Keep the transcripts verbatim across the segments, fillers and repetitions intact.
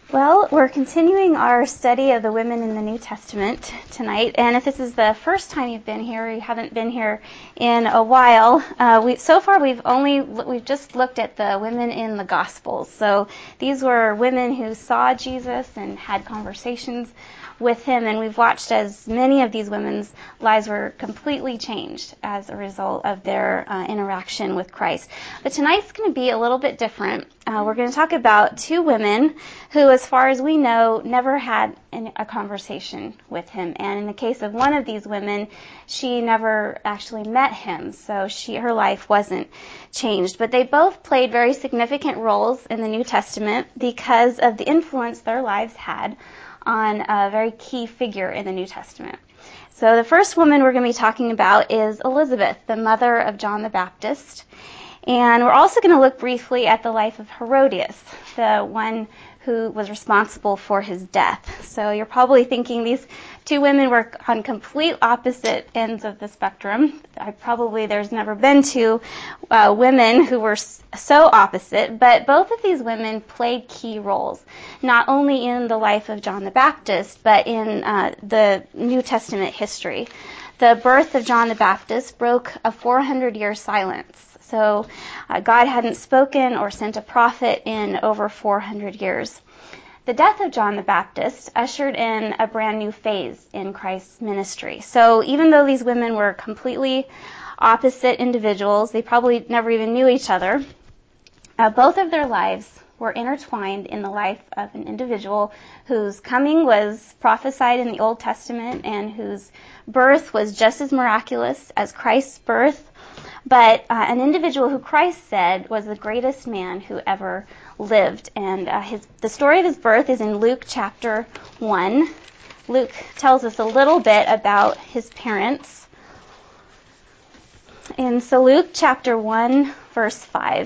Well, we're continuing our study of the women in the New Testament tonight, and if this is the first time you've been here, or you haven't been here in a while, uh, we, so far we've only we've just looked at the women in the Gospels. So these were women who saw Jesus and had conversations with him, and we've watched as many of these women's lives were completely changed as a result of their uh, interaction with Christ. But tonight's going to be a little bit different. Uh, we're going to talk about two women who, as far as we know, never had an, a conversation with him. And in the case of one of these women, she never actually met him, so she her life wasn't changed. But they both played very significant roles in the New Testament because of the influence their lives had on a very key figure in the New Testament. So the first woman we're going to be talking about is Elizabeth, the mother of John the Baptist. And we're also going to look briefly at the life of Herodias, the one who was responsible for his death. So you're probably thinking these two women were on complete opposite ends of the spectrum. I probably there's never been two uh, women who were so opposite, but both of these women played key roles, not only in the life of John the Baptist, but in uh, the New Testament history. The birth of John the Baptist broke a four hundred year silence. So uh, God hadn't spoken or sent a prophet in over four hundred years. The death of John the Baptist ushered in a brand new phase in Christ's ministry. So even though these women were completely opposite individuals, they probably never even knew each other, uh, both of their lives were intertwined in the life of an individual whose coming was prophesied in the Old Testament and whose birth was just as miraculous as Christ's birth, but uh, an individual who Christ said was the greatest man who ever lived. And uh, his, the story of his birth is in Luke chapter one. Luke tells us a little bit about his parents. And so Luke chapter one, verse five.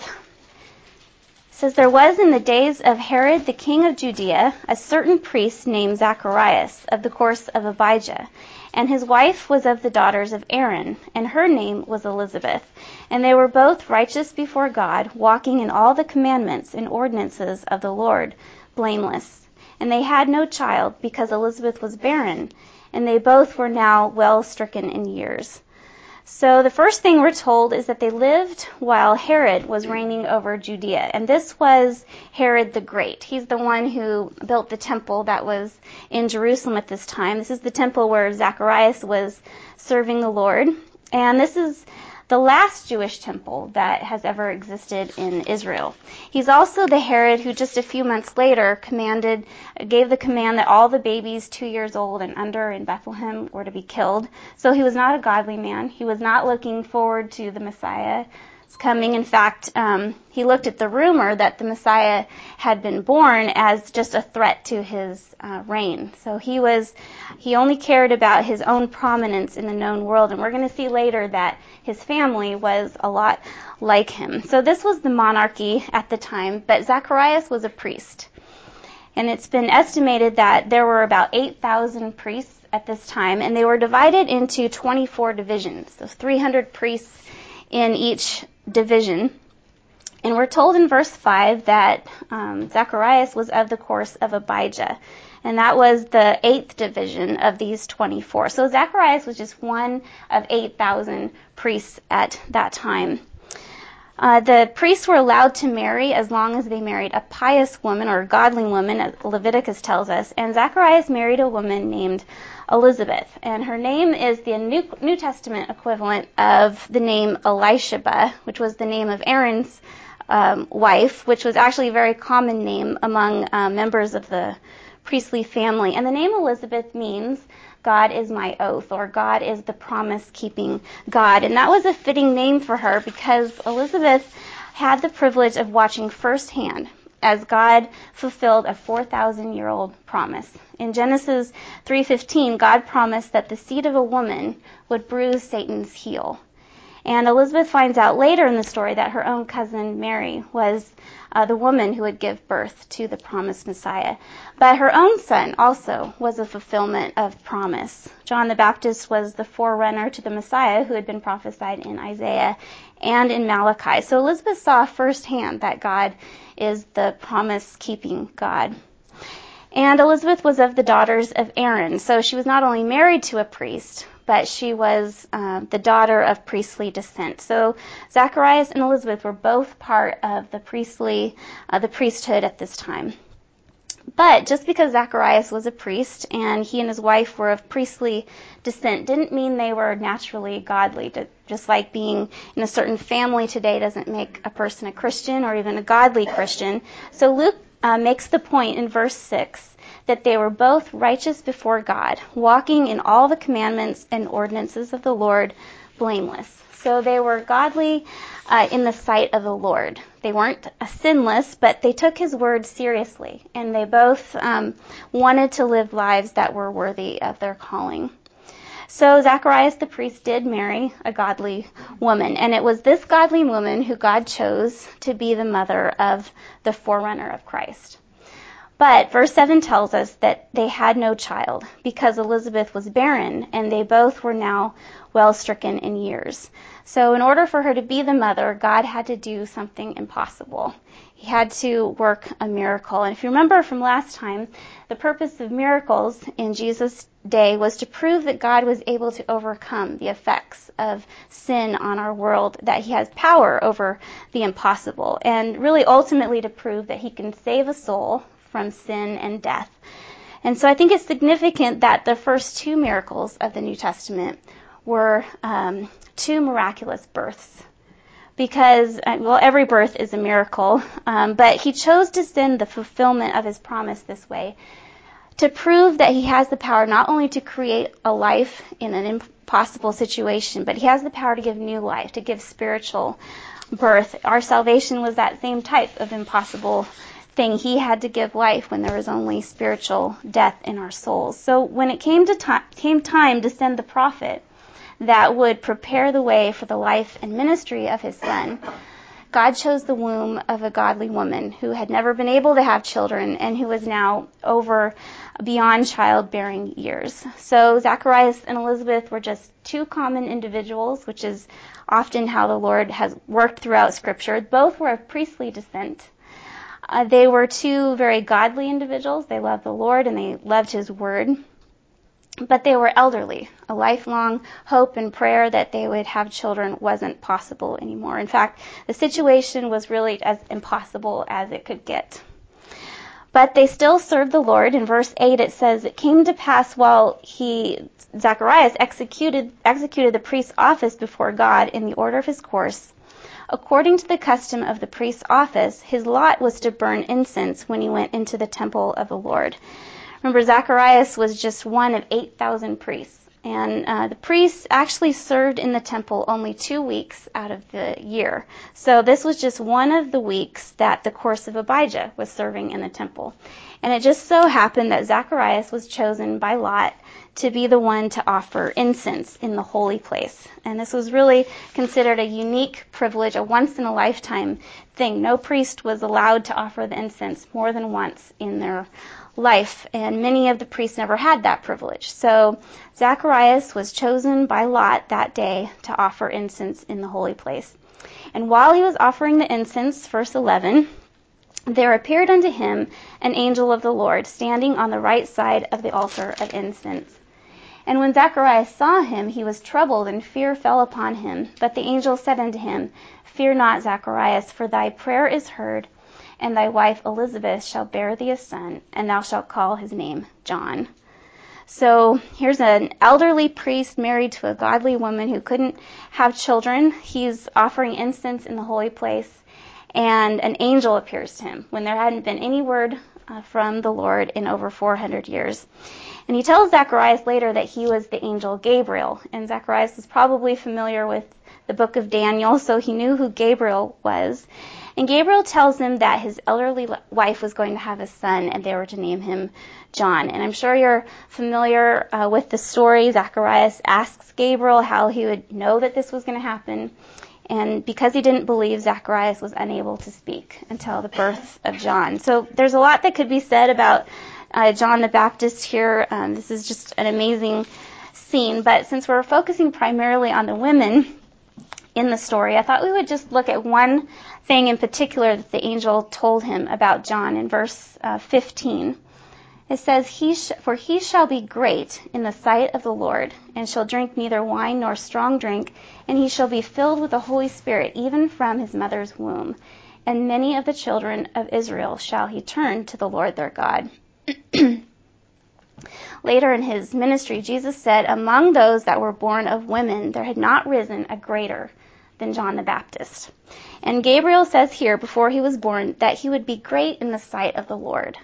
It says, "There was in the days of Herod the king of Judea a certain priest named Zacharias of the course of Abijah. And his wife was of the daughters of Aaron, and her name was Elizabeth. And they were both righteous before God, walking in all the commandments and ordinances of the Lord, blameless. And they had no child, because Elizabeth was barren, and they both were now well stricken in years." So the first thing we're told is that they lived while Herod was reigning over Judea. And this was Herod the Great. He's the one who built the temple that was in Jerusalem at this time. This is the temple where Zacharias was serving the Lord. And this is the last Jewish temple that has ever existed in Israel. He's also the Herod who just a few months later commanded, gave the command that all the babies two years old and under in Bethlehem were to be killed. So he was not a godly man. He was not looking forward to the Messiah's coming. In fact, um, he looked at the rumor that the Messiah had been born as just a threat to his uh, reign. So he was, he only cared about his own prominence in the known world. And we're going to see later that his family was a lot like him. So this was the monarchy at the time, but Zacharias was a priest. And it's been estimated that there were about eight thousand priests at this time, and they were divided into twenty-four divisions. So three hundred priests in each division. And we're told in verse five that um, Zacharias was of the course of Abijah. And that was the eighth division of these twenty-four. So Zacharias was just one of eight thousand priests at that time. Uh, the priests were allowed to marry as long as they married a pious woman or a godly woman, as Leviticus tells us. And Zacharias married a woman named Elizabeth. And her name is the New, New Testament equivalent of the name Elisheba, which was the name of Aaron's um, wife, which was actually a very common name among uh, members of the priestly family. And the name Elizabeth means God is my oath, or God is the promise-keeping God. And that was a fitting name for her because Elizabeth had the privilege of watching firsthand as God fulfilled a four thousand year old promise. In Genesis three fifteen, God promised that the seed of a woman would bruise Satan's heel. And Elizabeth finds out later in the story that her own cousin Mary was uh, the woman who would give birth to the promised Messiah. But her own son also was a fulfillment of promise. John the Baptist was the forerunner to the Messiah who had been prophesied in Isaiah and in Malachi. So Elizabeth saw firsthand that God is the promise-keeping God. And Elizabeth was of the daughters of Aaron. So she was not only married to a priest, but she was um, the daughter of priestly descent. So Zacharias and Elizabeth were both part of the priestly, uh, the priesthood at this time. But just because Zacharias was a priest and he and his wife were of priestly descent didn't mean they were naturally godly. Just like being in a certain family today doesn't make a person a Christian or even a godly Christian. So Luke uh, makes the point in verse six that they were both righteous before God, walking in all the commandments and ordinances of the Lord, blameless. So they were godly uh, in the sight of the Lord. They weren't uh, sinless, but they took his word seriously, and they both um, wanted to live lives that were worthy of their calling. So Zacharias the priest did marry a godly woman, and it was this godly woman who God chose to be the mother of the forerunner of Christ. But verse seven tells us that they had no child because Elizabeth was barren, and they both were now well stricken in years. So in order for her to be the mother, God had to do something impossible. He had to work a miracle. And if you remember from last time, the purpose of miracles in Jesus' day was to prove that God was able to overcome the effects of sin on our world, that he has power over the impossible, and really ultimately to prove that he can save a soul from sin and death. And so I think it's significant that the first two miracles of the New Testament were um, two miraculous births. Because, well, every birth is a miracle, um, but he chose to send the fulfillment of his promise this way to prove that he has the power not only to create a life in an impossible situation, but he has the power to give new life, to give spiritual birth. Our salvation was that same type of impossible thing. He had to give life when there was only spiritual death in our souls. So when it came to time, came time to send the prophet that would prepare the way for the life and ministry of his son, God chose the womb of a godly woman who had never been able to have children and who was now over beyond childbearing years. So Zacharias and Elizabeth were just two common individuals, which is often how the Lord has worked throughout Scripture. Both were of priestly descent. Uh, they were two very godly individuals. They loved the Lord and they loved his word. But they were elderly. A lifelong hope and prayer that they would have children wasn't possible anymore. In fact, the situation was really as impossible as it could get. But they still served the Lord. In verse eight it says, "It came to pass while he, Zacharias, executed, executed the priest's office before God in the order of his course, according to the custom of the priest's office, his lot was to burn incense when he went into the temple of the Lord." Remember, Zacharias was just one of eight thousand priests. And uh, the priests actually served in the temple only two weeks out of the year. So this was just one of the weeks that the course of Abijah was serving in the temple. And it just so happened that Zacharias was chosen by Lot to be the one to offer incense in the holy place. And this was really considered a unique privilege, a once-in-a-lifetime thing. No priest was allowed to offer the incense more than once in their life, and many of the priests never had that privilege. So Zacharias was chosen by Lot that day to offer incense in the holy place. And while he was offering the incense, verse eleven, there appeared unto him an angel of the Lord, standing on the right side of the altar of incense. And when Zacharias saw him, he was troubled, and fear fell upon him. But the angel said unto him, "Fear not, Zacharias, for thy prayer is heard, and thy wife Elizabeth shall bear thee a son, and thou shalt call his name John." So here's an elderly priest married to a godly woman who couldn't have children. He's offering incense in the holy place, and an angel appears to him when there hadn't been any word uh, from the Lord in over four hundred years. And he tells Zacharias later that he was the angel Gabriel, and Zacharias was probably familiar with the book of Daniel, so he knew who Gabriel was. And Gabriel tells him that his elderly wife was going to have a son, and they were to name him John. And I'm sure you're familiar uh, with the story. Zacharias asks Gabriel how he would know that this was going to happen. And because he didn't believe, Zacharias was unable to speak until the birth of John. So there's a lot that could be said about uh, John the Baptist here. Um, this is just an amazing scene. But since we're focusing primarily on the women in the story, I thought we would just look at one thing in particular that the angel told him about John in verse uh, fifteen. It says, he sh- For he shall be great in the sight of the Lord, and shall drink neither wine nor strong drink, and he shall be filled with the Holy Spirit, even from his mother's womb. And many of the children of Israel shall he turn to the Lord their God. Later in his ministry, Jesus said, among those that were born of women, there had not risen a greater than John the Baptist. And Gabriel says here, before he was born, that he would be great in the sight of the Lord.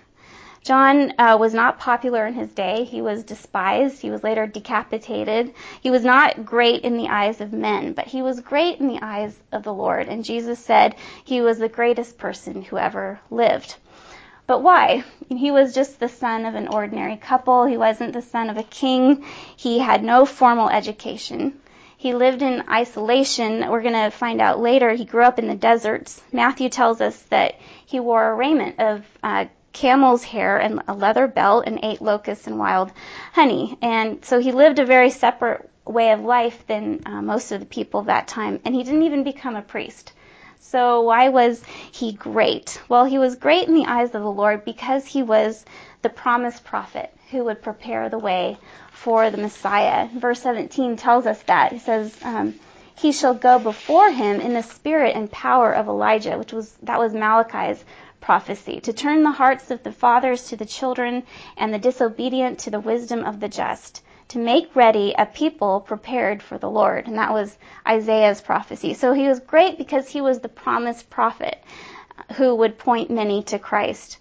John uh, was not popular in his day. He was despised. He was later decapitated. He was not great in the eyes of men, but he was great in the eyes of the Lord. And Jesus said he was the greatest person who ever lived. But why? He was just the son of an ordinary couple. He wasn't the son of a king. He had no formal education. He lived in isolation. We're going to find out later he grew up in the deserts. Matthew tells us that he wore a raiment of uh, camel's hair and a leather belt and ate locusts and wild honey. And so he lived a very separate way of life than uh, most of the people of that time. And he didn't even become a priest. So why was he great? Well, he was great in the eyes of the Lord because he was the promised prophet who would prepare the way for the Messiah. Verse seventeen tells us that. It says, um, he shall go before him in the spirit and power of Elijah, which was, that was Malachi's prophecy, to turn the hearts of the fathers to the children and the disobedient to the wisdom of the just, to make ready a people prepared for the Lord. And that was Isaiah's prophecy. So he was great because he was the promised prophet who would point many to Christ.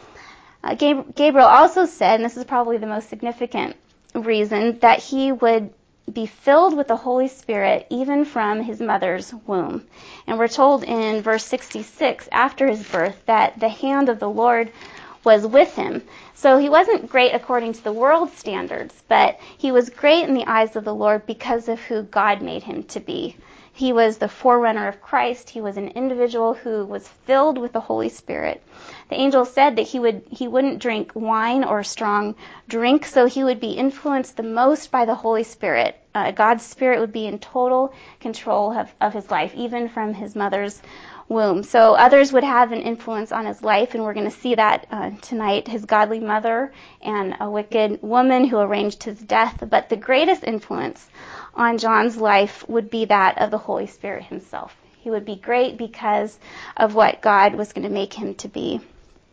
Uh, Gabriel also said, and this is probably the most significant reason, that he would be filled with the Holy Spirit even from his mother's womb. And we're told in verse sixty-six, after his birth, that the hand of the Lord was with him. So he wasn't great according to the world's standards, but he was great in the eyes of the Lord because of who God made him to be. He was the forerunner of Christ. He was an individual who was filled with the Holy Spirit. The angel said that he would he wouldn't drink wine or strong drink, so he would be influenced the most by the Holy Spirit. Uh, God's Spirit would be in total control of, of his life, even from his mother's womb. So others would have an influence on his life, and we're going to see that uh, tonight, his godly mother and a wicked woman who arranged his death. But the greatest influence on John's life would be that of the Holy Spirit himself. He would be great because of what God was going to make him to be.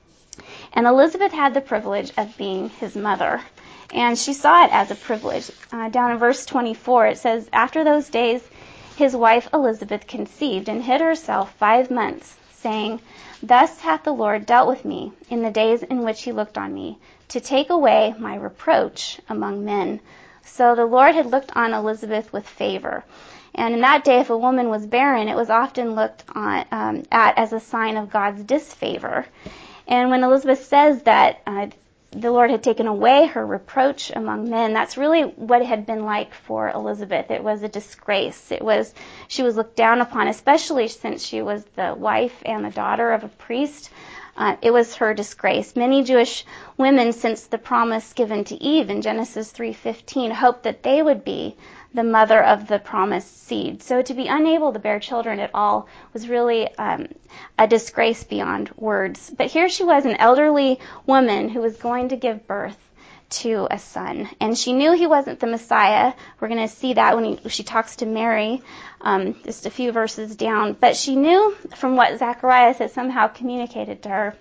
And Elizabeth had the privilege of being his mother, and she saw it as a privilege. Uh, down in verse twenty-four, it says, after those days, his wife Elizabeth conceived and hid herself five months, saying, thus hath the Lord dealt with me in the days in which he looked on me, to take away my reproach among men. So the Lord had looked on Elizabeth with favor. And in that day, if a woman was barren, it was often looked on, um, at as a sign of God's disfavor. And when Elizabeth says that uh, the Lord had taken away her reproach among men, that's really what it had been like for Elizabeth. It was a disgrace. It was, she was looked down upon, especially since she was the wife and the daughter of a priest. Uh, it was her disgrace. Many Jewish women, since the promise given to Eve in Genesis three fifteen, hoped that they would be the mother of the promised seed. So to be unable to bear children at all was really um, a disgrace beyond words. But here she was, an elderly woman who was going to give birth to a son. And she knew he wasn't the Messiah. We're going to see that when he, she talks to Mary, um, just a few verses down. But she knew from what Zacharias had somehow communicated to her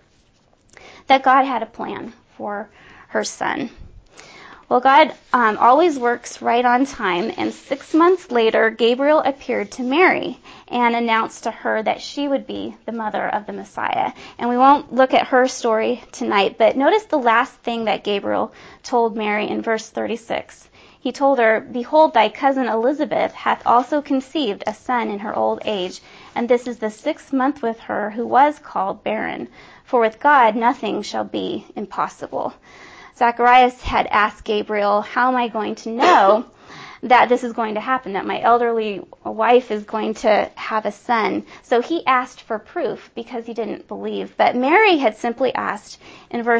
that God had a plan for her son. Well, God um, always works right on time, and six months later, Gabriel appeared to Mary and announced to her that she would be the mother of the Messiah. And we won't look at her story tonight, but notice the last thing that Gabriel told Mary in verse thirty-six. He told her, behold, thy cousin Elizabeth hath also conceived a son in her old age, and this is the sixth month with her who was called barren. For with God nothing shall be impossible. Zacharias had asked Gabriel, how am I going to know that this is going to happen, that my elderly wife is going to have a son? So he asked for proof because he didn't believe. But Mary had simply asked in verse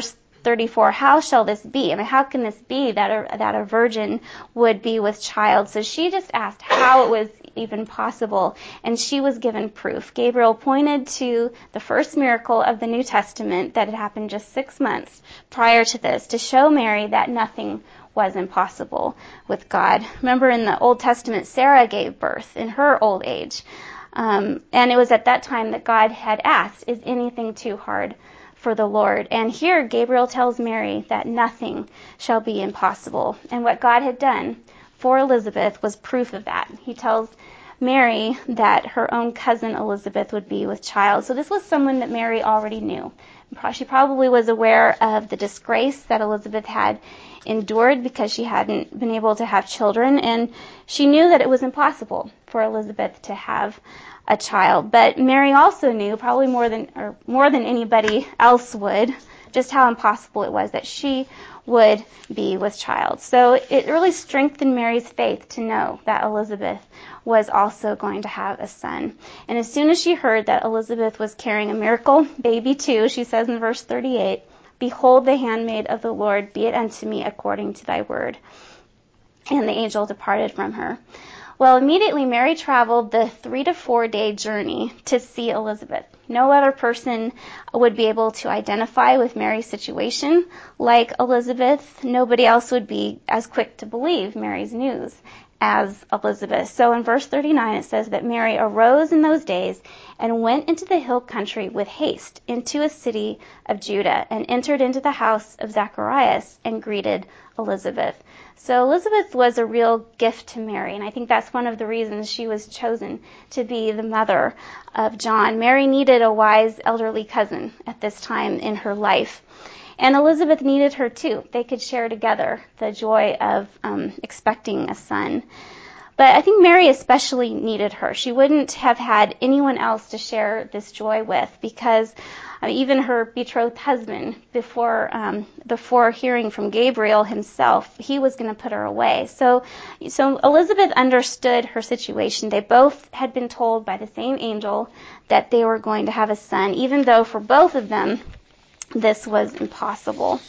thirty-four, how shall this be? I mean, how can this be that a, that a virgin would be with child? So she just asked how it was even possible, and she was given proof. Gabriel pointed to the first miracle of the New Testament that had happened just six months prior to this to show Mary that nothing was impossible with God. Remember, in the Old Testament, Sarah gave birth in her old age. Um, and it was at that time that God had asked, is anything too hard for the Lord? And here Gabriel tells Mary that nothing shall be impossible. And what God had done for Elizabeth was proof of that. He tells Mary that her own cousin Elizabeth would be with child. So this was someone that Mary already knew. She probably was aware of the disgrace that Elizabeth had endured because she hadn't been able to have children, and she knew that it was impossible for Elizabeth to have a child. But Mary also knew, probably more than or more than anybody else would, just how impossible it was that she would be with child. So it really strengthened Mary's faith to know that Elizabeth was also going to have a son. And as soon as she heard that Elizabeth was carrying a miracle baby too, she says in verse thirty-eight, "Behold the handmaid of the Lord, be it unto me according to thy word." And the angel departed from her. Well, immediately Mary traveled the three to four day journey to see Elizabeth. No other person would be able to identify with Mary's situation like Elizabeth. Nobody else would be as quick to believe Mary's news as Elizabeth. So in verse thirty-nine it says that Mary arose in those days and went into the hill country with haste into a city of Judah and entered into the house of Zacharias and greeted Elizabeth. So Elizabeth was a real gift to Mary, and I think that's one of the reasons she was chosen to be the mother of John. Mary needed a wise elderly cousin at this time in her life. And Elizabeth needed her too. They could share together the joy of um, expecting a son. But I think Mary especially needed her. She wouldn't have had anyone else to share this joy with because uh, even her betrothed husband, before um, before hearing from Gabriel himself, he was going to put her away. So, so Elizabeth understood her situation. They both had been told by the same angel that they were going to have a son, even though for both of them this was impossible.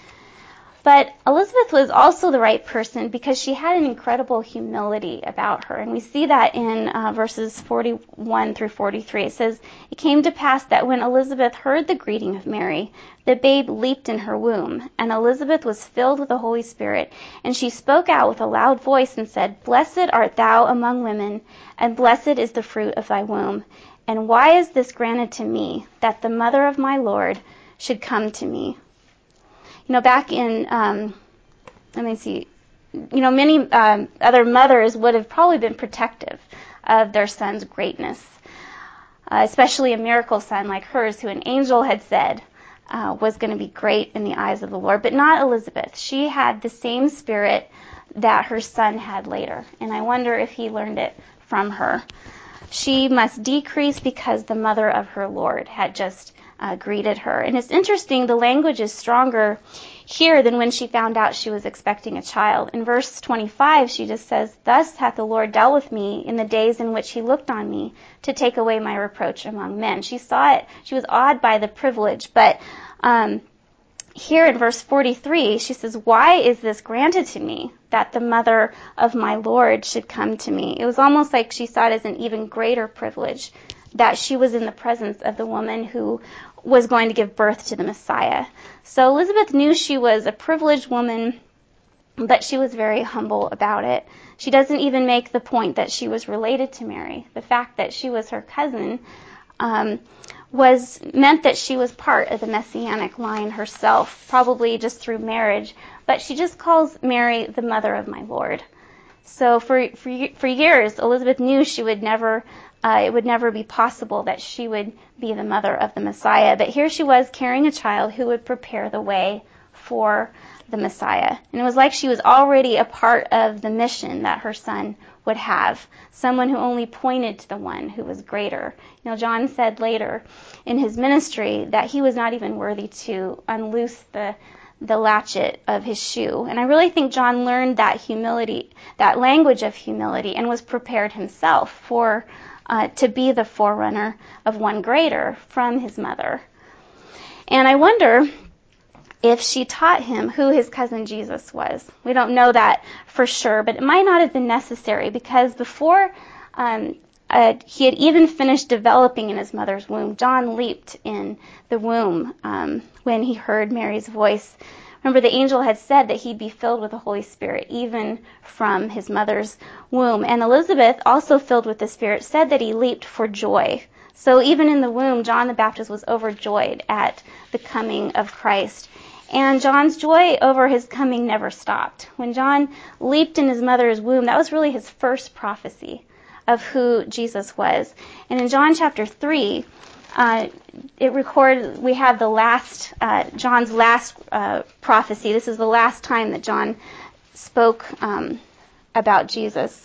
But Elizabeth was also the right person because she had an incredible humility about her. And we see that in uh, verses forty-one through forty-three. It says, "It came to pass that when Elizabeth heard the greeting of Mary, the babe leaped in her womb, and Elizabeth was filled with the Holy Spirit. And she spoke out with a loud voice and said, Blessed art thou among women, and blessed is the fruit of thy womb. And why is this granted to me, that the mother of my Lord should come to me?" You know, back in, um, let me see, you know, many um, other mothers would have probably been protective of their son's greatness, uh, especially a miracle son like hers, who an angel had said uh, was going to be great in the eyes of the Lord, but not Elizabeth. She had the same spirit that her son had later, and I wonder if he learned it from her. She must decrease because the mother of her Lord had just Uh, greeted her. And it's interesting, the language is stronger here than when she found out she was expecting a child. In verse twenty-five, she just says, "Thus hath the Lord dealt with me in the days in which he looked on me to take away my reproach among men." She saw it. She was awed by the privilege. But um, here in verse forty-three, she says, "Why is this granted to me, that the mother of my Lord should come to me?" It was almost like she saw it as an even greater privilege that she was in the presence of the woman who was going to give birth to the Messiah. So Elizabeth knew she was a privileged woman, but she was very humble about it. She doesn't even make the point that she was related to Mary. The fact that she was her cousin um, was meant that she was part of the Messianic line herself, probably just through marriage. But she just calls Mary the mother of my Lord. So for for, for years, Elizabeth knew she would never Uh, it would never be possible that she would be the mother of the Messiah. But here she was carrying a child who would prepare the way for the Messiah. And it was like she was already a part of the mission that her son would have, someone who only pointed to the one who was greater. You know, John said later in his ministry that he was not even worthy to unloose the the latchet of his shoe. And I really think John learned that humility, that language of humility, and was prepared himself for Uh, to be the forerunner of one greater from his mother. And I wonder if she taught him who his cousin Jesus was. We don't know that for sure, but it might not have been necessary because before um, uh, he had even finished developing in his mother's womb, John leaped in the womb um, when he heard Mary's voice. Remember, the angel had said that he'd be filled with the Holy Spirit even from his mother's womb. And Elizabeth, also filled with the Spirit, said that he leaped for joy. So even in the womb, John the Baptist was overjoyed at the coming of Christ. And John's joy over his coming never stopped. When John leaped in his mother's womb, that was really his first prophecy of who Jesus was. And in John chapter three, uh, it records, we have the last, uh, John's last uh, prophecy. This is the last time that John spoke um, about Jesus.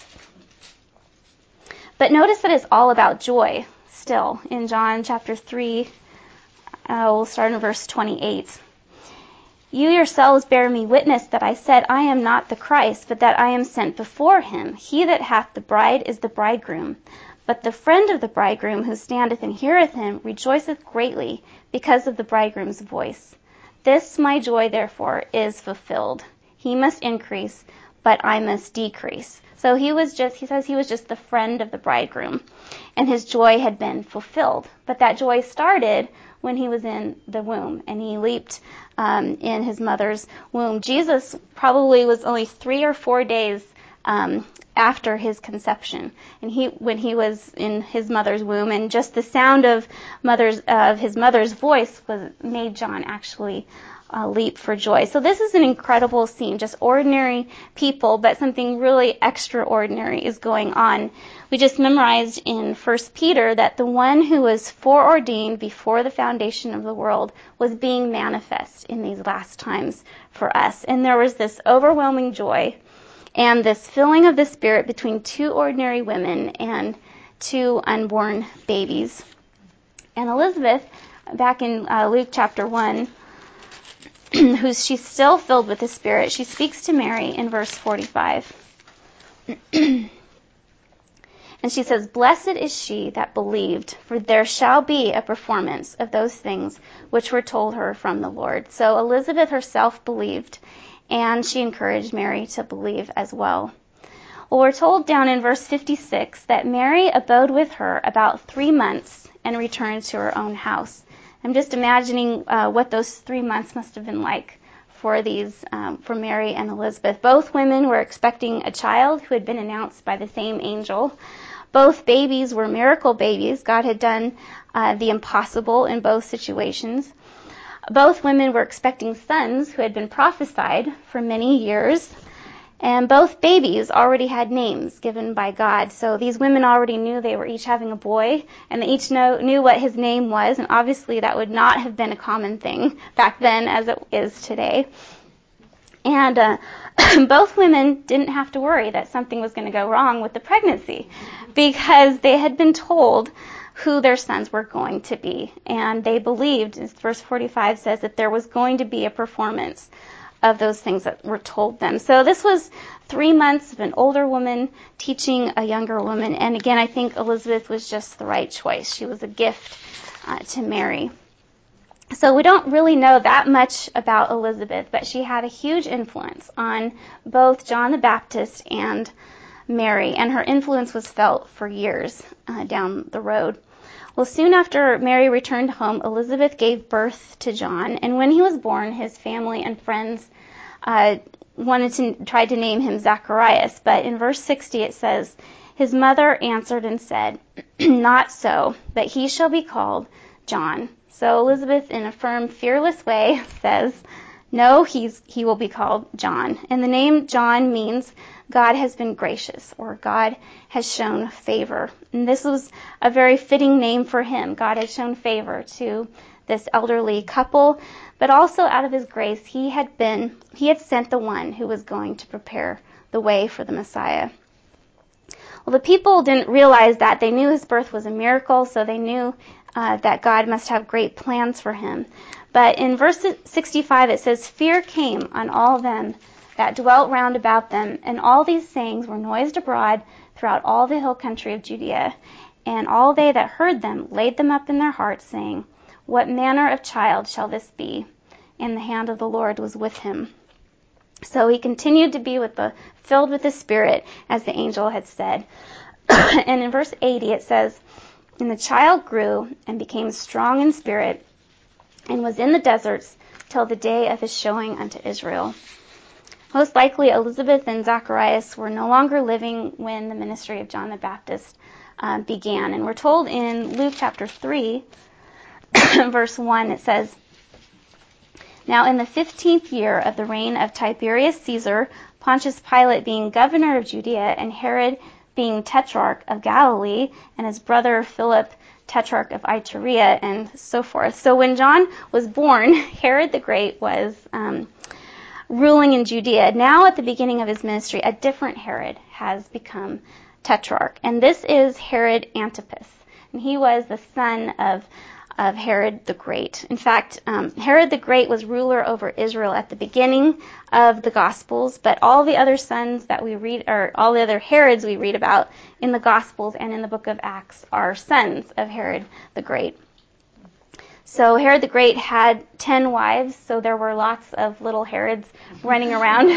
But notice that it's all about joy still in John chapter three. Uh, we'll start in verse twenty-eight. You yourselves bear me witness that I said, I am not the Christ, but that I am sent before him. He that hath the bride is the bridegroom. But the friend of the bridegroom who standeth and heareth him rejoiceth greatly because of the bridegroom's voice. This my joy therefore is fulfilled. He must increase, but I must decrease. So he was just, he says he was just the friend of the bridegroom, and his joy had been fulfilled. But that joy started when he was in the womb, and he leaped um, in his mother's womb. Jesus probably was only three or four days um, after his conception, and he when he was in his mother's womb, and just the sound of mother's of his mother's voice was made John actually uh, leap for joy. So this is an incredible scene, just ordinary people, but something really extraordinary is going on. We just memorized in First Peter that the one who was foreordained before the foundation of the world was being manifest in these last times for us. And there was this overwhelming joy and this filling of the Spirit between two ordinary women and two unborn babies. And Elizabeth, back in uh, Luke chapter one, who's she's still filled with the Spirit, she speaks to Mary in verse forty-five. And she says, Blessed is she that believed, for there shall be a performance of those things which were told her from the Lord. So Elizabeth herself believed, and she encouraged Mary to believe as well. Well, we're told down in verse fifty-six that Mary abode with her about three months and returned to her own house. I'm just imagining uh, what those three months must have been like for these, um, for Mary and Elizabeth. Both women were expecting a child who had been announced by the same angel. Both babies were miracle babies. God had done uh, the impossible in both situations. Both women were expecting sons who had been prophesied for many years. And both babies already had names given by God. So these women already knew they were each having a boy, and they each know, knew what his name was. And obviously that would not have been a common thing back then as it is today. And uh, both women didn't have to worry that something was going to go wrong with the pregnancy because they had been told who their sons were going to be. And they believed, as verse forty-five says, that there was going to be a performance of those things that were told them. So this was three months of an older woman teaching a younger woman. And again, I think Elizabeth was just the right choice. She was a gift uh, to Mary. So we don't really know that much about Elizabeth, but she had a huge influence on both John the Baptist and Mary, and her influence was felt for years uh, down the road. Well, soon after Mary returned home, Elizabeth gave birth to John, and when he was born, his family and friends uh, wanted to try to name him Zacharias, but in verse sixty it says, his mother answered and said, Not so, but he shall be called John. So Elizabeth, in a firm, fearless way, says, no, he's, he will be called John. And the name John means God has been gracious, or God has shown favor. And this was a very fitting name for him. God had shown favor to this elderly couple, but also out of his grace, he had been, he had sent the one who was going to prepare the way for the Messiah. Well, the people didn't realize that. They knew his birth was a miracle, so they knew uh, that God must have great plans for him. But in verse sixty-five, it says, Fear came on all them that dwelt round about them, and all these sayings were noised abroad throughout all the hill country of Judea. And all they that heard them laid them up in their hearts, saying, What manner of child shall this be? and the hand of the Lord was with him. So he continued to be with the filled with the Spirit, as the angel had said. And in verse eighty it says, "And the child grew and became strong in spirit, and was in the deserts till the day of his showing unto Israel." Most likely Elizabeth and Zacharias were no longer living when the ministry of John the Baptist um, began. And we're told in Luke chapter three, verse one, it says, "Now in the fifteenth year of the reign of Tiberius Caesar, Pontius Pilate being governor of Judea, and Herod being tetrarch of Galilee, and his brother Philip tetrarch of Iturea," and so forth. So when John was born, Herod the Great was um, ruling in Judea. Now at the beginning of his ministry, a different Herod has become tetrarch, and this is Herod Antipas, and he was the son of of Herod the Great. In fact, um, Herod the Great was ruler over Israel at the beginning of the Gospels, but all the other sons that we read, or all the other Herods we read about in the Gospels and in the book of Acts, are sons of Herod the Great. So Herod the Great had ten wives, so there were lots of little Herods running around.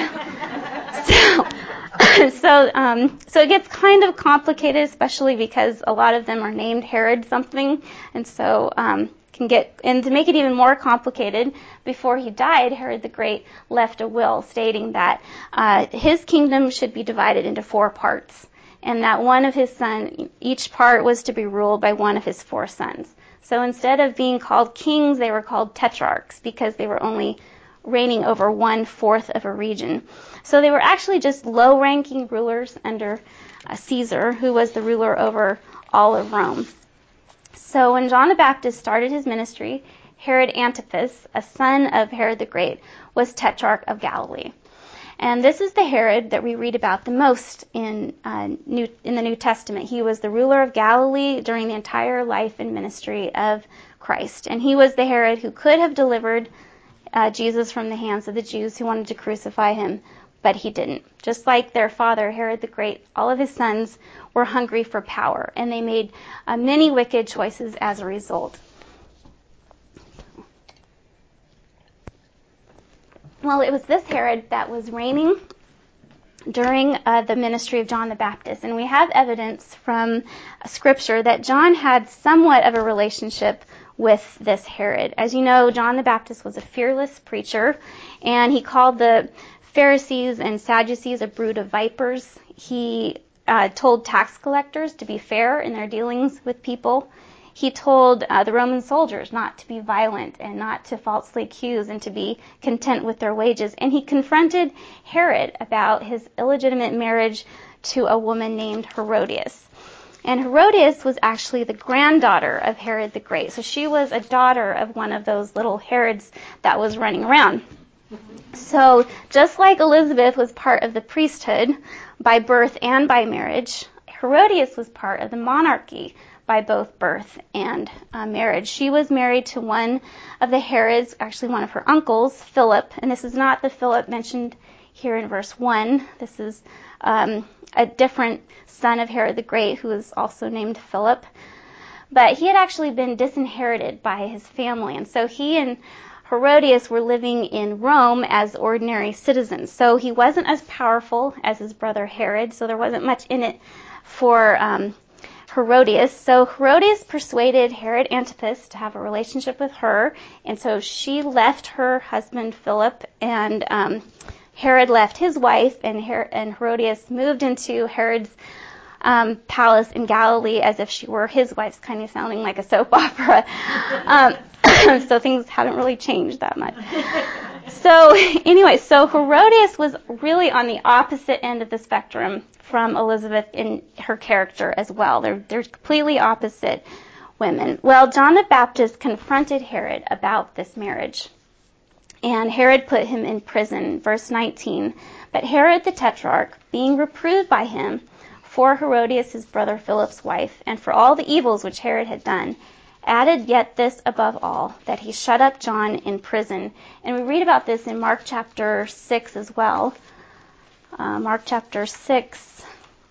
so, so, um, so it gets kind of complicated, especially because a lot of them are named Herod something, and so um, can get. And to make it even more complicated, before he died, Herod the Great left a will stating that uh, his kingdom should be divided into four parts, and that one of his sons, each part was to be ruled by one of his four sons. So instead of being called kings, they were called tetrarchs because they were only reigning over one-fourth of a region. So they were actually just low-ranking rulers under uh, Caesar, who was the ruler over all of Rome. So when John the Baptist started his ministry, Herod Antipas, a son of Herod the Great, was tetrarch of Galilee. And this is the Herod that we read about the most in uh, New, in the New Testament. He was the ruler of Galilee during the entire life and ministry of Christ. And he was the Herod who could have delivered uh, Jesus from the hands of the Jews who wanted to crucify him, but he didn't. Just like their father, Herod the Great, all of his sons were hungry for power, and they made uh, many wicked choices as a result. Well, it was this Herod that was reigning during uh, the ministry of John the Baptist. And we have evidence from Scripture that John had somewhat of a relationship with this Herod. As you know, John the Baptist was a fearless preacher, and he called the Pharisees and Sadducees a brood of vipers. He uh, told tax collectors to be fair in their dealings with people. He told uh, the Roman soldiers not to be violent and not to falsely accuse and to be content with their wages. And he confronted Herod about his illegitimate marriage to a woman named Herodias. And Herodias was actually the granddaughter of Herod the Great. So she was a daughter of one of those little Herods that was running around. So just like Elizabeth was part of the priesthood by birth and by marriage, Herodias was part of the monarchy by both birth and uh, marriage. She was married to one of the Herods, actually one of her uncles, Philip, and this is not the Philip mentioned here in verse one. This is um, a different son of Herod the Great who is also named Philip. But he had actually been disinherited by his family, and so he and Herodias were living in Rome as ordinary citizens. So he wasn't as powerful as his brother Herod, so there wasn't much in it for um, Herodias. So Herodias persuaded Herod Antipas to have a relationship with her, and so she left her husband Philip, and um, Herod left his wife, and, Her- and Herodias moved into Herod's um, palace in Galilee as if she were his wife, kind of sounding like a soap opera. um, so things haven't really changed that much. So anyway, so Herodias was really on the opposite end of the spectrum from Elizabeth in her character as well. They're, they're completely opposite women. Well, John the Baptist confronted Herod about this marriage, and Herod put him in prison. Verse nineteen, but Herod the Tetrarch, being reproved by him for Herodias his brother Philip's wife, and for all the evils which Herod had done, added yet this above all, that he shut up John in prison. And we read about this in Mark chapter six as well. Uh, Mark chapter six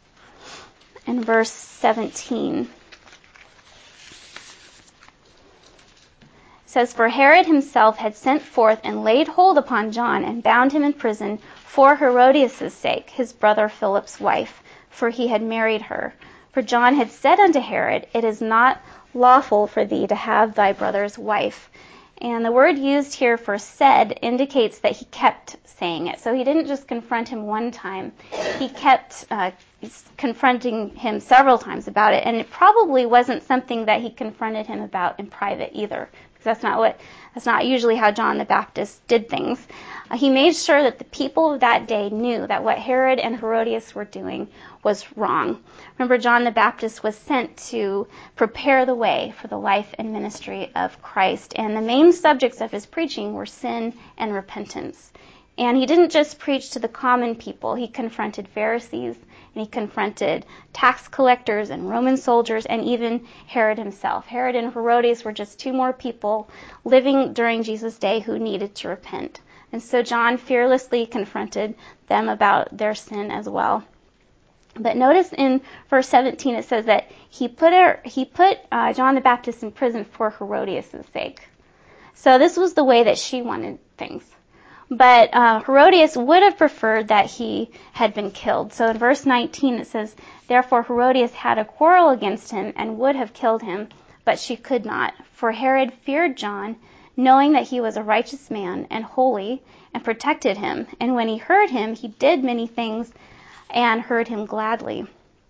and verse seventeen. It says, "For Herod himself had sent forth and laid hold upon John and bound him in prison for Herodias' sake, his brother Philip's wife, for he had married her. For John had said unto Herod, It is not lawful for thee to have thy brother's wife." And the word used here for said indicates that he kept saying it. So he didn't just confront him one time. He kept uh, confronting him several times about it. And it probably wasn't something that he confronted him about in private either, because that's not what that's not usually how John the Baptist did things. Uh, he made sure that the people of that day knew that what Herod and Herodias were doing was wrong. Remember, John the Baptist was sent to prepare the way for the life and ministry of Christ, and the main subjects of his preaching were sin and repentance. And he didn't just preach to the common people. He confronted Pharisees, and he confronted tax collectors and Roman soldiers, and even Herod himself. Herod and Herodias were just two more people living during Jesus' day who needed to repent. And so John fearlessly confronted them about their sin as well. But notice in verse seventeen it says that he put her, he put uh, John the Baptist in prison for Herodias' sake. So this was the way that she wanted things. But uh, Herodias would have preferred that he had been killed. So in verse nineteen it says, "Therefore Herodias had a quarrel against him and would have killed him, but she could not. For Herod feared John, knowing that he was a righteous man and holy, and protected him. And when he heard him, he did many things and heard him gladly."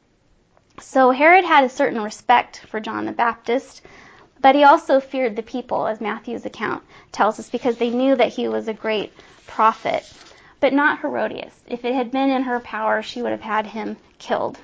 So Herod had a certain respect for John the Baptist, but he also feared the people, as Matthew's account tells us, because they knew that he was a great prophet. But not Herodias. If it had been in her power, she would have had him killed.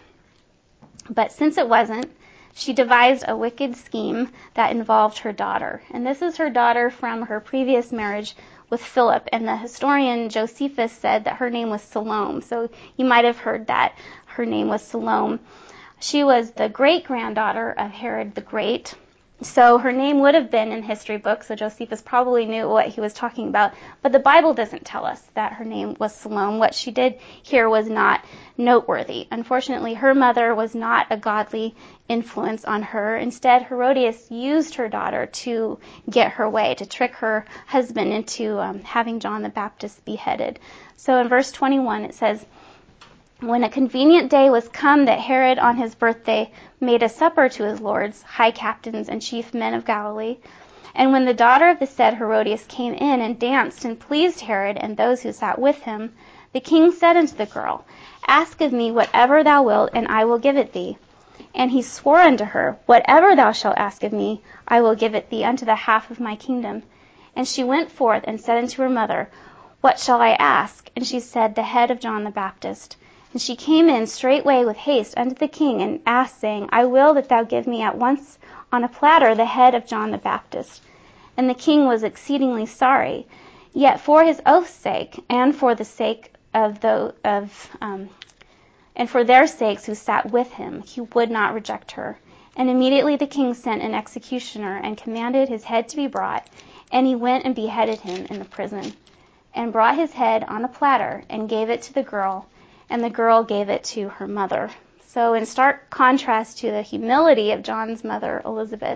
But since it wasn't, she devised a wicked scheme that involved her daughter. And this is her daughter from her previous marriage with Philip. And the historian Josephus said that her name was Salome. So you might have heard that her name was Salome. She was the great-granddaughter of Herod the Great. So her name would have been in history books, so Josephus probably knew what he was talking about. But the Bible doesn't tell us that her name was Salome. What she did here was not noteworthy. Unfortunately, her mother was not a godly influence on her. Instead, Herodias used her daughter to get her way, to trick her husband into um, having John the Baptist beheaded. So in verse twenty-one it says, "When a convenient day was come that Herod on his birthday made a supper to his lords, high captains, and chief men of Galilee, and when the daughter of the said Herodias came in and danced and pleased Herod and those who sat with him, the king said unto the girl, Ask of me whatever thou wilt, and I will give it thee. And he swore unto her, Whatever thou shalt ask of me, I will give it thee unto the half of my kingdom. And she went forth and said unto her mother, What shall I ask? And she said, The head of John the Baptist. And she came in straightway with haste unto the king, and asked, saying, I will that thou give me at once on a platter the head of John the Baptist. And the king was exceedingly sorry, yet for his oath's sake, and for the sake of the of um, and for their sakes who sat with him, he would not reject her. And immediately the king sent an executioner, and commanded his head to be brought, and he went and beheaded him in the prison, and brought his head on a platter, and gave it to the girl, and the girl gave it to her mother. So in stark contrast to the humility of John's mother, Elizabeth,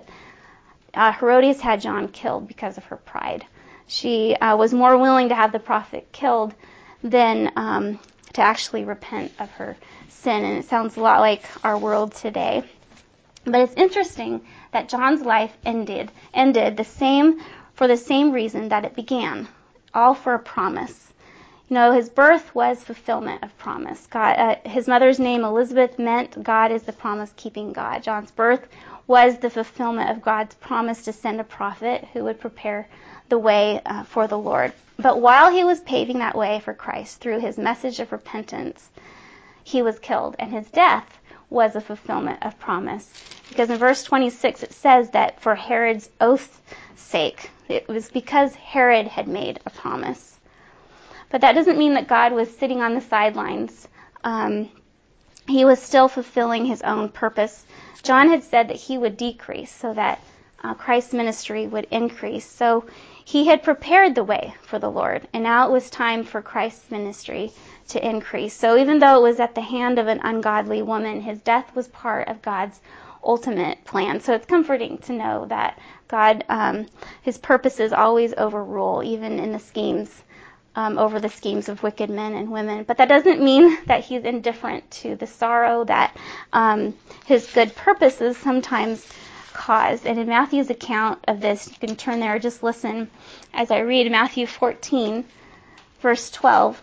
uh, Herodias had John killed because of her pride. She uh, was more willing to have the prophet killed than um, to actually repent of her sin. And it sounds a lot like our world today. But it's interesting that John's life ended, ended the same for the same reason that it began, all for a promise. You know, his birth was fulfillment of promise. God, uh, his mother's name, Elizabeth, meant God is the promise-keeping God. John's birth was the fulfillment of God's promise to send a prophet who would prepare the way uh, for the Lord. But while he was paving that way for Christ through his message of repentance, he was killed, and his death was a fulfillment of promise. Because in verse twenty-six it says that for Herod's oath's sake, it was because Herod had made a promise. But that doesn't mean that God was sitting on the sidelines. Um, he was still fulfilling his own purpose. John had said that he would decrease so that uh, Christ's ministry would increase. So he had prepared the way for the Lord, and now it was time for Christ's ministry to increase. So even though it was at the hand of an ungodly woman, his death was part of God's ultimate plan. So it's comforting to know that God, um, his purposes always overrule, even in the schemes, um, over the schemes of wicked men and women. But that doesn't mean that he's indifferent to the sorrow that um, his good purposes sometimes cause. And in Matthew's account of this, you can turn there or just listen as I read Matthew fourteen, verse twelve.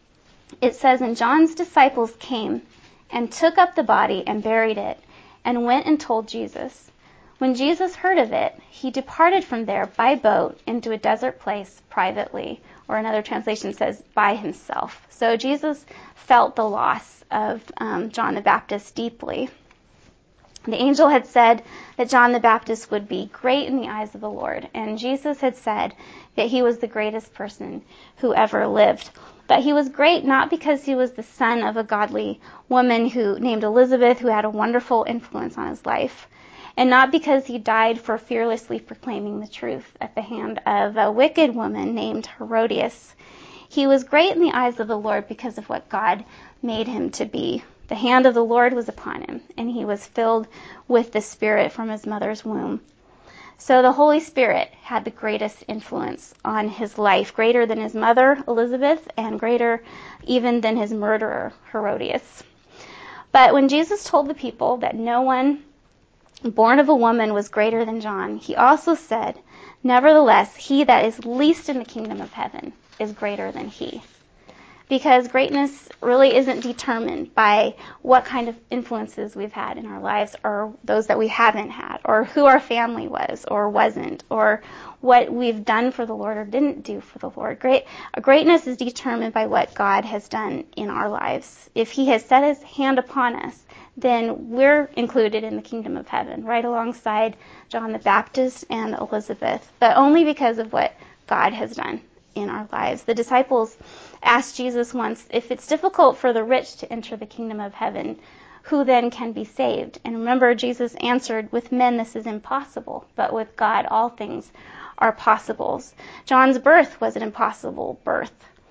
It says, "And John's disciples came and took up the body and buried it, and went and told Jesus. When Jesus heard of it, he departed from there by boat into a desert place privately," or another translation says, by himself. So Jesus felt the loss of um, John the Baptist deeply. The angel had said that John the Baptist would be great in the eyes of the Lord, and Jesus had said that he was the greatest person who ever lived. But he was great not because he was the son of a godly woman who named Elizabeth, who had a wonderful influence on his life, and not because he died for fearlessly proclaiming the truth at the hand of a wicked woman named Herodias. He was great in the eyes of the Lord because of what God made him to be. The hand of the Lord was upon him, and he was filled with the Spirit from his mother's womb. So the Holy Spirit had the greatest influence on his life, greater than his mother, Elizabeth, and greater even than his murderer, Herodias. But when Jesus told the people that no one born of a woman was greater than John, he also said, "Nevertheless, he that is least in the kingdom of heaven is greater than he." Because greatness really isn't determined by what kind of influences we've had in our lives, or those that we haven't had, or who our family was or wasn't, or what we've done for the Lord or didn't do for the Lord. Great, greatness is determined by what God has done in our lives. If he has set his hand upon us, then we're included in the kingdom of heaven, right alongside John the Baptist and Elizabeth, but only because of what God has done in our lives. The disciples asked Jesus once, if it's difficult for the rich to enter the kingdom of heaven, who then can be saved? And remember, Jesus answered, with men this is impossible, but with God all things are possibles. John's birth was an impossible birth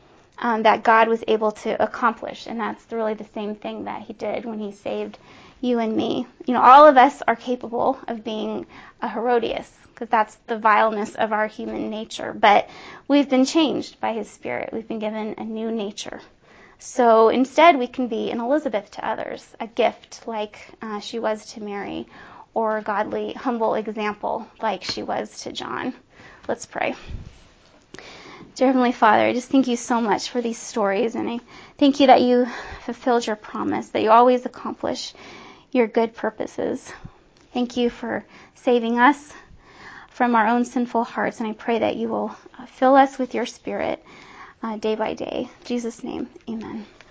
um, that God was able to accomplish, and that's really the same thing that he did when he saved you and me. You know, all of us are capable of being a Herodias, because that's the vileness of our human nature. But we've been changed by his Spirit. We've been given a new nature. So instead, we can be an Elizabeth to others, a gift like uh, she was to Mary, or a godly, humble example like she was to John. Let's pray. Dear Heavenly Father, I just thank you so much for these stories, and I thank you that you fulfilled your promise, that you always accomplish your good purposes. Thank you for saving us from our own sinful hearts, and I pray that you will fill us with your Spirit uh, day by day. In Jesus' name, amen.